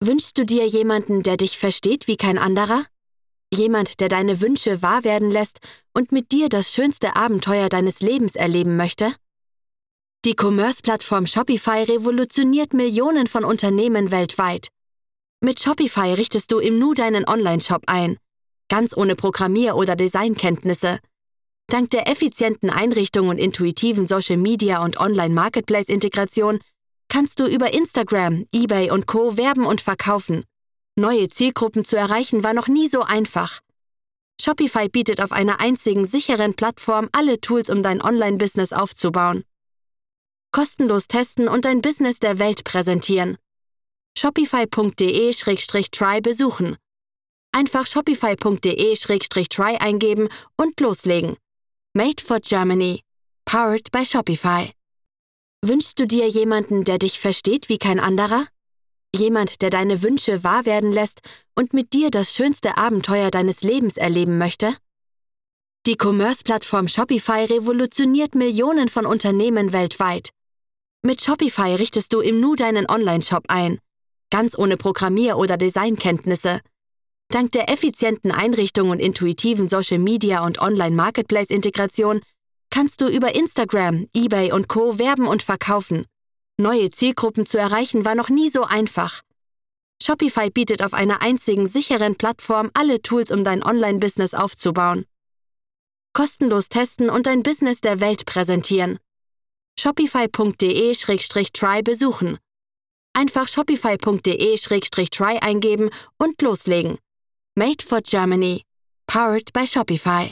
Wünschst du dir jemanden, der dich versteht wie kein anderer? Jemand, der deine Wünsche wahr werden lässt und mit dir das schönste Abenteuer deines Lebens erleben möchte? Die Commerce-Plattform Shopify revolutioniert Millionen von Unternehmen weltweit. Mit Shopify richtest du im Nu deinen Online-Shop ein, ganz ohne Programmier- oder Designkenntnisse. Dank der effizienten Einrichtung und intuitiven Social-Media- und Online-Marketplace-Integration kannst du über Instagram, eBay und Co. werben und verkaufen. Neue Zielgruppen zu erreichen war noch nie so einfach. Shopify bietet auf einer einzigen sicheren Plattform alle Tools, um dein Online-Business aufzubauen. Kostenlos testen und dein Business der Welt präsentieren. Shopify.de/try besuchen. Einfach shopify.de/try eingeben und loslegen. Made for Germany. Powered by Shopify. Wünschst du dir jemanden, der dich versteht wie kein anderer? Jemand, der deine Wünsche wahr werden lässt und mit dir das schönste Abenteuer deines Lebens erleben möchte? Die Commerce-Plattform Shopify revolutioniert Millionen von Unternehmen weltweit. Mit Shopify richtest du im Nu deinen Online-Shop ein, ganz ohne Programmier- oder Designkenntnisse. Dank der effizienten Einrichtung und intuitiven Social-Media- und Online-Marketplace-Integration kannst du über Instagram, eBay und Co. werben und verkaufen. Neue Zielgruppen zu erreichen war noch nie so einfach. Shopify bietet auf einer einzigen sicheren Plattform alle Tools, um dein Online-Business aufzubauen. Kostenlos testen und dein Business der Welt präsentieren. Shopify.de/try besuchen. Einfach shopify.de/try eingeben und loslegen. Made for Germany. Powered by Shopify.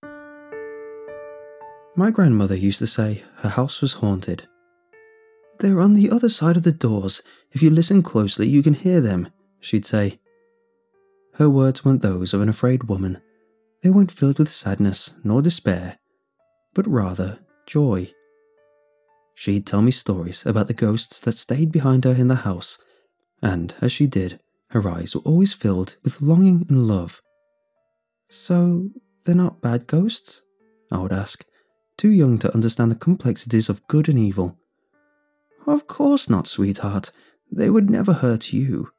My grandmother used to say her house was haunted. "They're on the other side of the doors. If you listen closely, you can hear them," she'd say. Her words weren't those of an afraid woman. They weren't filled with sadness nor despair, but rather joy. She'd tell me stories about the ghosts that stayed behind her in the house, and as she did, her eyes were always filled with longing and love. "So, they're not bad ghosts?" I would ask, too young to understand the complexities of good and evil. "Of course not, sweetheart. They would never hurt you."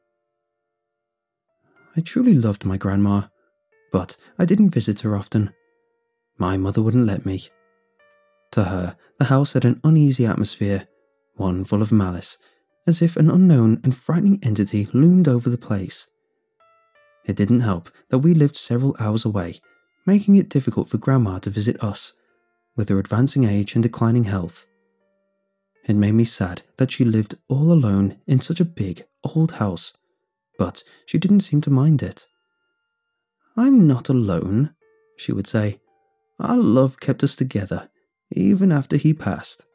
I truly loved my grandma, but I didn't visit her often. My mother wouldn't let me. To her, the house had an uneasy atmosphere, one full of malice, as if an unknown and frightening entity loomed over the place. It didn't help that we lived several hours away, making it difficult for Grandma to visit us, with her advancing age and declining health. It made me sad that she lived all alone in such a big, old house, but she didn't seem to mind it. "I'm not alone," she would say. "Our love kept us together, even after he passed."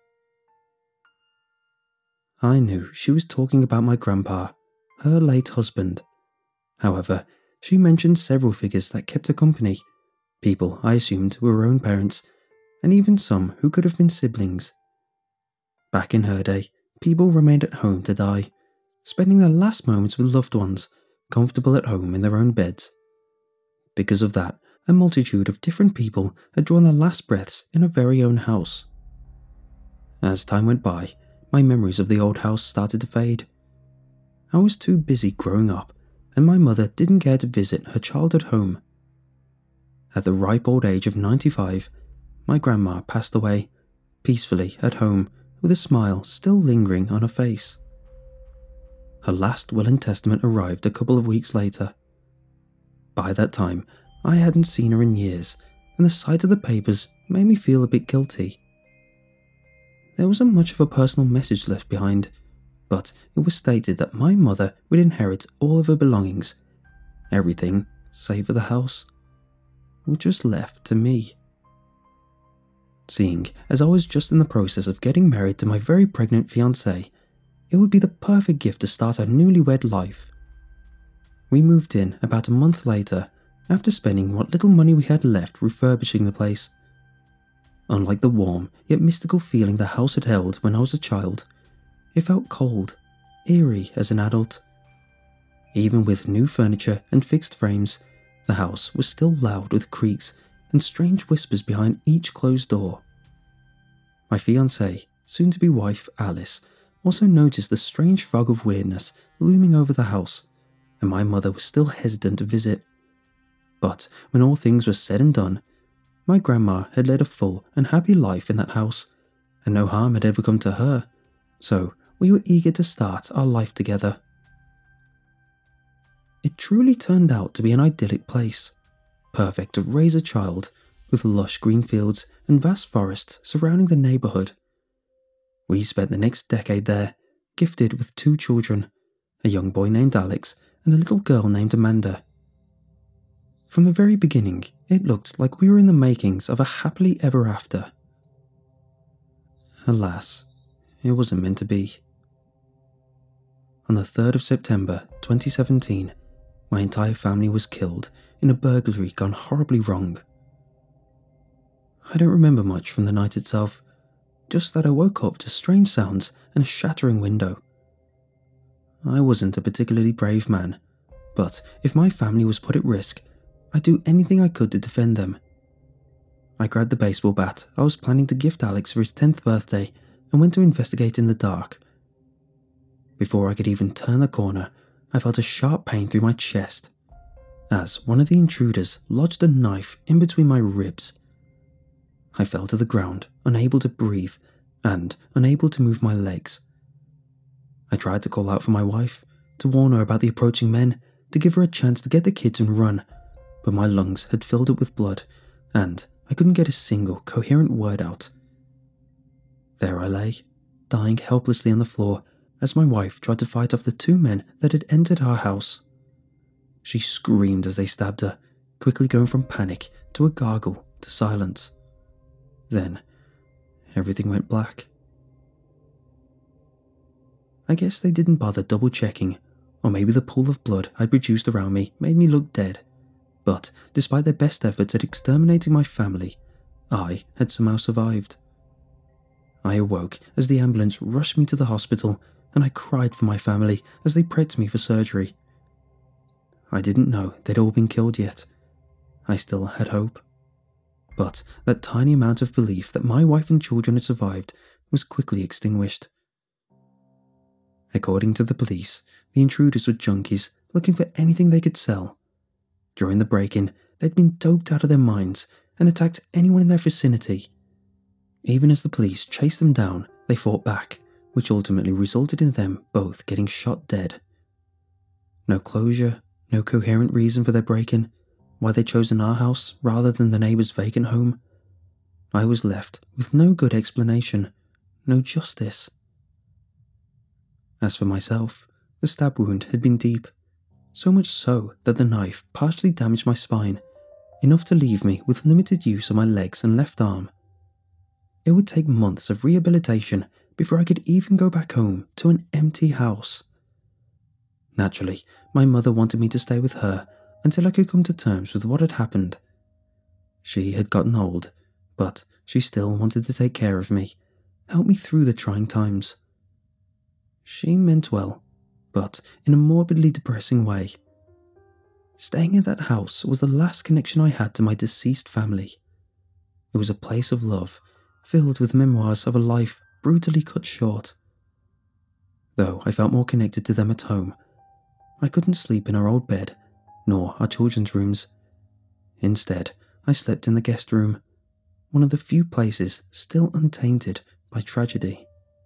I knew she was talking about my grandpa, her late husband. However, she mentioned several figures that kept her company, people I assumed were her own parents, and even some who could have been siblings. Back in her day, people remained at home to die, spending their last moments with loved ones, comfortable at home in their own beds. Because of that, a multitude of different people had drawn their last breaths in her very own house. As time went by, my memories of the old house started to fade. I was too busy growing up, and my mother didn't care to visit her childhood home. At the ripe old age of 95, my grandma passed away, peacefully at home, with a smile still lingering on her face. Her last will and testament arrived a couple of weeks later. By that time, I hadn't seen her in years, and the sight of the papers made me feel a bit guilty. There wasn't much of a personal message left behind, but it was stated that my mother would inherit all of her belongings, everything save for the house, which was left to me. Seeing as I was just in the process of getting married to my very pregnant fiancée, it would be the perfect gift to start our newlywed life. We moved in about a month later, after spending what little money we had left refurbishing the place. Unlike the warm yet mystical feeling the house had held when I was a child, it felt cold, eerie as an adult. Even with new furniture and fixed frames, the house was still loud with creaks and strange whispers behind each closed door. My fiancée, soon-to-be wife Alice, also noticed the strange fog of weirdness looming over the house, and my mother was still hesitant to visit. But when all things were said and done, my grandma had led a full and happy life in that house, and no harm had ever come to her, so we were eager to start our life together. It truly turned out to be an idyllic place, perfect to raise a child, with lush green fields and vast forests surrounding the neighbourhood. We spent the next decade there, gifted with 2 children, a young boy named Alex and a little girl named Amanda. From the very beginning, it looked like we were in the makings of a happily ever after. Alas, it wasn't meant to be. On the 3rd of September 2017, my entire family was killed in a burglary gone horribly wrong. I don't remember much from the night itself, just that I woke up to strange sounds and a shattering window. I wasn't a particularly brave man, but if my family was put at risk, I'd do anything I could to defend them. I grabbed the baseball bat I was planning to gift Alex for his 10th birthday and went to investigate in the dark. Before I could even turn the corner, I felt a sharp pain through my chest, as one of the intruders lodged a knife in between my ribs. I fell to the ground, unable to breathe, and unable to move my legs. I tried to call out for my wife, to warn her about the approaching men, to give her a chance to get the kids and run, but my lungs had filled up with blood, and I couldn't get a single coherent word out. There I lay, dying helplessly on the floor, as my wife tried to fight off the 2 men that had entered our house. She screamed as they stabbed her, quickly going from panic to a gargle to silence. Then, everything went black. I guess they didn't bother double-checking, or maybe the pool of blood I'd produced around me made me look dead. But despite their best efforts at exterminating my family, I had somehow survived. I awoke as the ambulance rushed me to the hospital, and I cried for my family as they prepped me for surgery. I didn't know they'd all been killed yet. I still had hope. But that tiny amount of belief that my wife and children had survived was quickly extinguished. According to the police, the intruders were junkies looking for anything they could sell. During the break-in, they'd been doped out of their minds and attacked anyone in their vicinity. Even as the police chased them down, they fought back, which ultimately resulted in them both getting shot dead. No closure, no coherent reason for their break-in, why they'd chosen our house rather than the neighbour's vacant home. I was left with no good explanation, no justice. As for myself, the stab wound had been deep, so much so that the knife partially damaged my spine, enough to leave me with limited use of my legs and left arm. It would take months of rehabilitation before I could even go back home to an empty house. Naturally, my mother wanted me to stay with her until I could come to terms with what had happened. She had gotten old, but she still wanted to take care of me, help me through the trying times. She meant well, but in a morbidly depressing way. Staying in that house was the last connection I had to my deceased family. It was a place of love, filled with memoirs of a life brutally cut short. Though I felt more connected to them at home, I couldn't sleep in our old bed, nor our children's rooms. Instead, I slept in the guest room, one of the few places still untainted by tragedy.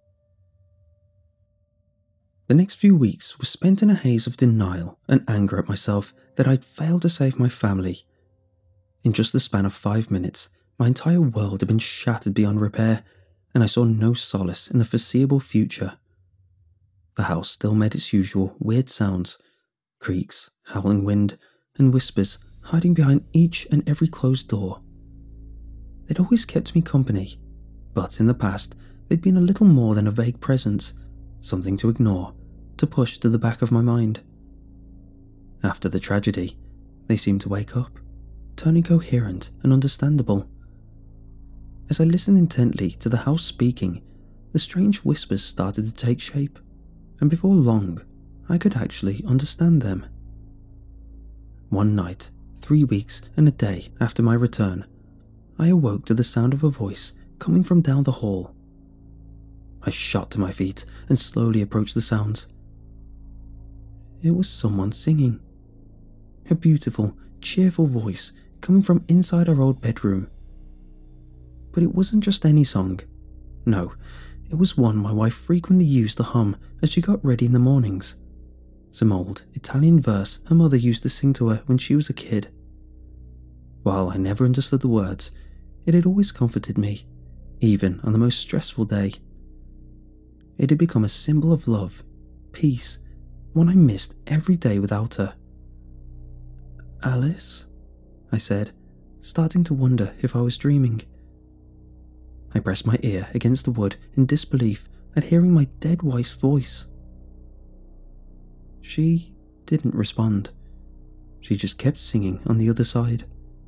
The next few weeks were spent in a haze of denial and anger at myself that I'd failed to save my family. In just the span of 5 minutes, my entire world had been shattered beyond repair, and I saw no solace in the foreseeable future. The house still made its usual weird sounds, creaks, howling wind, and whispers hiding behind each and every closed door. They'd always kept me company, but in the past they'd been a little more than a vague presence, something to ignore, to push to the back of my mind. After the tragedy, they seemed to wake up, turning coherent and understandable. As I listened intently to the house speaking, the strange whispers started to take shape, and before long, I could actually understand them. One night, 3 weeks and a day after my return, I awoke to the sound of a voice coming from down the hall. I shot to my feet and slowly approached the sounds. It was someone singing. A beautiful, cheerful voice coming from inside our old bedroom. But it wasn't just any song. No, it was one my wife frequently used to hum as she got ready in the mornings. Some old Italian verse her mother used to sing to her when she was a kid. While I never understood the words, it had always comforted me, even on the most stressful day. It had become a symbol of love, peace, one I missed every day without her. "Alice?" I said, starting to wonder if I was dreaming. I pressed my ear against the wood in disbelief at hearing my dead wife's voice. She didn't respond. She just kept singing on the other side.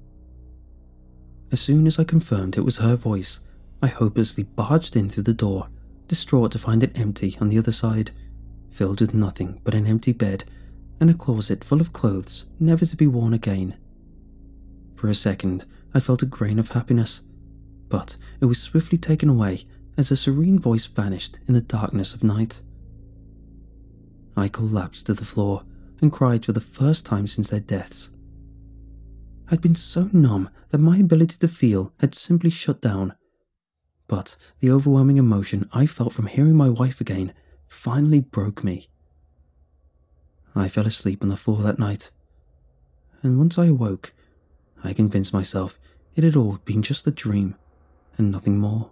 As soon as I confirmed it was her voice, I hopelessly barged in through the door, distraught to find it empty on the other side, filled with nothing but an empty bed and a closet full of clothes never to be worn again. For a second, I felt a grain of happiness, but it was swiftly taken away as a serene voice vanished in the darkness of night. I collapsed to the floor and cried for the first time since their deaths. I'd been so numb that my ability to feel had simply shut down, but the overwhelming emotion I felt from hearing my wife again finally broke me. I fell asleep on the floor that night, and once I awoke, I convinced myself it had all been just a dream and nothing more.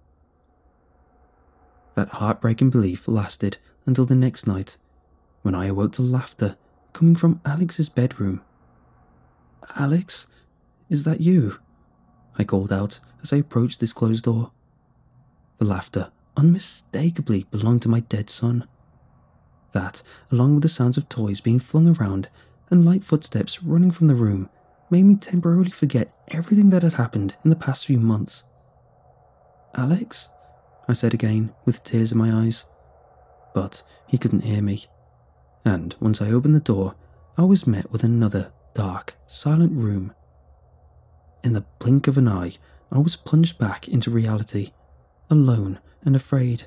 That heartbreaking belief lasted until the next night, when I awoke to laughter coming from Alex's bedroom. "Alex, is that you?" I called out as I approached this closed door. The laughter unmistakably belonged to my dead son. That, along with the sounds of toys being flung around and light footsteps running from the room, made me temporarily forget everything that had happened in the past few months. "Alex?" I said again, with tears in my eyes. But he couldn't hear me, and once I opened the door, I was met with another dark, silent room. In the blink of an eye, I was plunged back into reality, alone and afraid.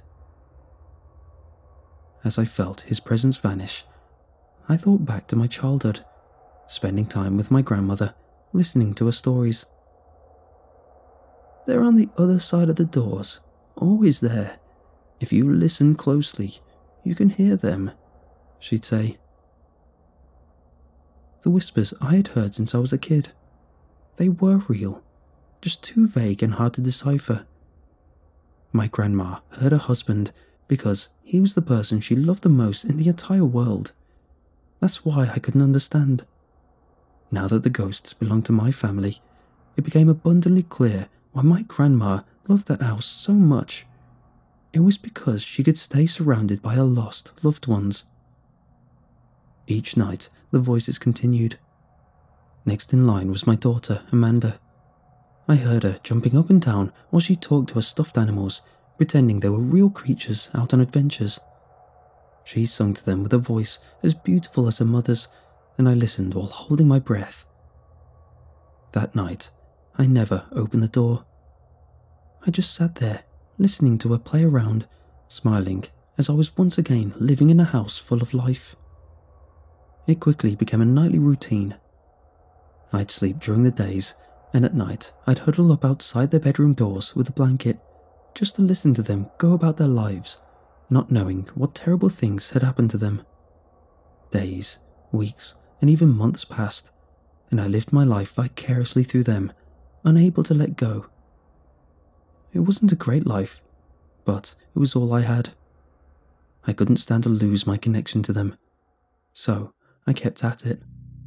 As I felt his presence vanish, I thought back to my childhood, spending time with my grandmother, listening to her stories. "They're on the other side of the doors, always there. If you listen closely, you can hear them," she'd say. The whispers I had heard since I was a kid. They were real, just too vague and hard to decipher. My grandma heard her husband because he was the person she loved the most in the entire world. That's why I couldn't understand. Now that the ghosts belonged to my family, it became abundantly clear why my grandma loved that house so much. It was because she could stay surrounded by her lost loved ones. Each night, the voices continued. Next in line was my daughter, Amanda. I heard her jumping up and down while she talked to her stuffed animals, pretending they were real creatures out on adventures. She sung to them with a voice as beautiful as her mother's, and I listened while holding my breath. That night, I never opened the door. I just sat there, listening to her play around, smiling as I was once again living in a house full of life. It quickly became a nightly routine. I'd sleep during the days, and at night I'd huddle up outside their bedroom doors with a blanket, just to listen to them go about their lives, not knowing what terrible things had happened to them. Days, weeks, and even months passed, and I lived my life vicariously through them, unable to let go. It wasn't a great life, but it was all I had. I couldn't stand to lose my connection to them, so I kept at it.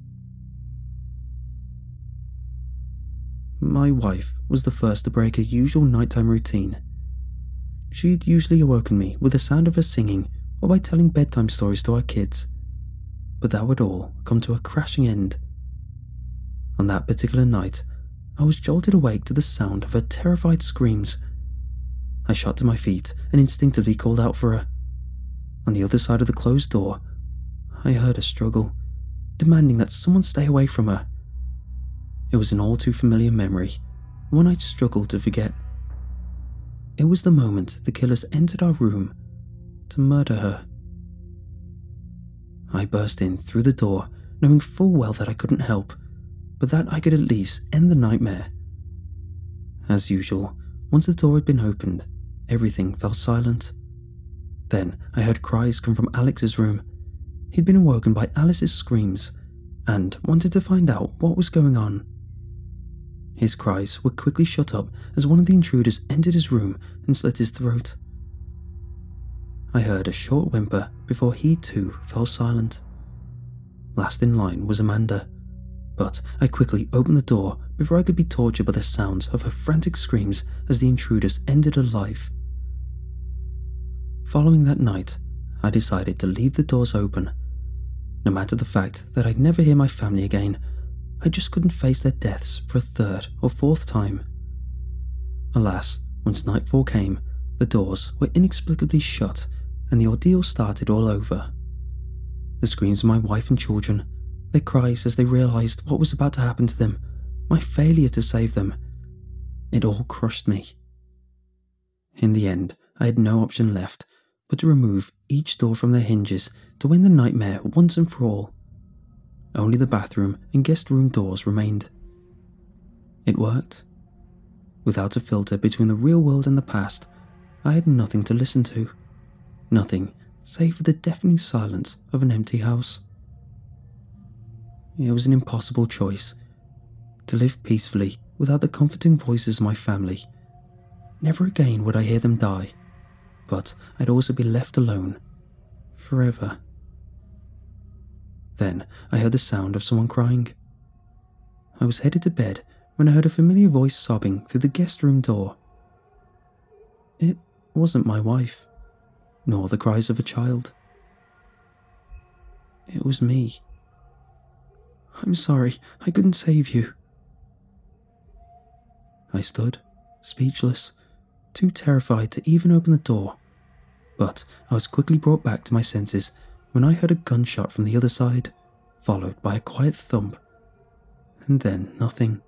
My wife was the first to break her usual nighttime routine. She'd usually awoken me with the sound of her singing or by telling bedtime stories to our kids, but that would all come to a crashing end. On that particular night, I was jolted awake to the sound of her terrified screams. I shot to my feet and instinctively called out for her. On the other side of the closed door, I heard her struggle, demanding that someone stay away from her. It was an all too familiar memory, one I'd struggled to forget. it was the moment the killers entered our room to murder her. I burst in through the door, knowing full well that I couldn't help, but that I could at least end the nightmare. As usual, once the door had been opened, everything fell silent. Then I heard cries come from Alex's room. He'd been awoken by Alice's screams and wanted to find out what was going on. His cries were quickly shut up as one of the intruders entered his room and slit his throat. I heard a short whimper before he too fell silent. Last in line was Amanda, but I quickly opened the door before I could be tortured by the sounds of her frantic screams as the intruders ended her life. Following that night, I decided to leave the doors open. No matter the fact that I'd never hear my family again, I just couldn't face their deaths for a third or fourth time. Alas, once nightfall came, the doors were inexplicably shut and the ordeal started all over. The screams of my wife and children, their cries as they realized what was about to happen to them, my failure to save them, it all crushed me. In the end, I had no option left but to remove each door from their hinges to end the nightmare once and for all. Only the bathroom and guest room doors remained. It worked. Without a filter between the real world and the past, I had nothing to listen to. Nothing save for the deafening silence of an empty house. It was an impossible choice. To live peacefully without the comforting voices of my family. Never again would I hear them die, but I'd also be left alone. Forever. Then I heard the sound of someone crying. I was headed to bed when I heard a familiar voice sobbing through the guest room door. It wasn't my wife, nor the cries of a child. It was me. I'm sorry, I couldn't save you. I stood, speechless, too terrified to even open the door, but I was quickly brought back to my senses when I heard a gunshot from the other side, followed by a quiet thump, and then nothing.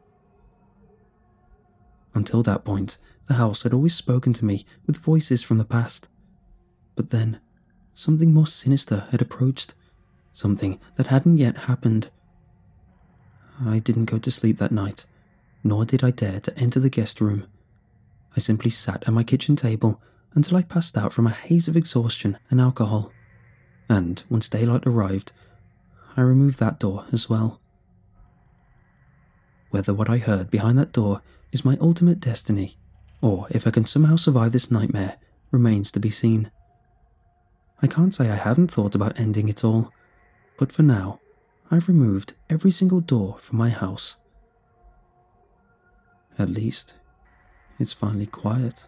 Until that point, the house had always spoken to me with voices from the past, but then something more sinister had approached, something that hadn't yet happened. I didn't go to sleep that night, nor did I dare to enter the guest room. I simply sat at my kitchen table until I passed out from a haze of exhaustion and alcohol. And once daylight arrived, I removed that door as well. Whether what I heard behind that door is my ultimate destiny, or if I can somehow survive this nightmare, remains to be seen. I can't say I haven't thought about ending it all, but for now, I've removed every single door from my house. At least, it's finally quiet.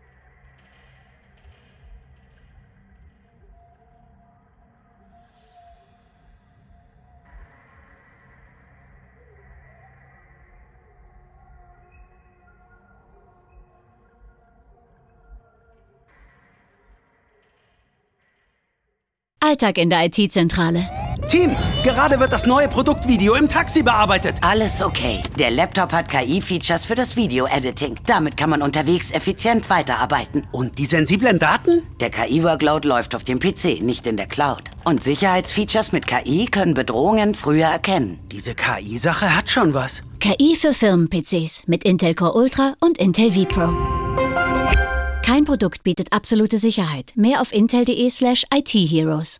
Alltag in der IT-Zentrale. Team, gerade wird das neue Produktvideo im Taxi bearbeitet. Alles okay. Der Laptop hat KI-Features für das Video-Editing. Damit kann man unterwegs effizient weiterarbeiten. Und die sensiblen Daten? Der KI-Workload läuft auf dem PC, nicht in der Cloud. Und Sicherheitsfeatures mit KI können Bedrohungen früher erkennen. Diese KI-Sache hat schon was. KI für Firmen-PCs mit Intel Core Ultra und Intel vPro. Kein Produkt bietet absolute Sicherheit. Mehr auf intel.de/IT-Heroes.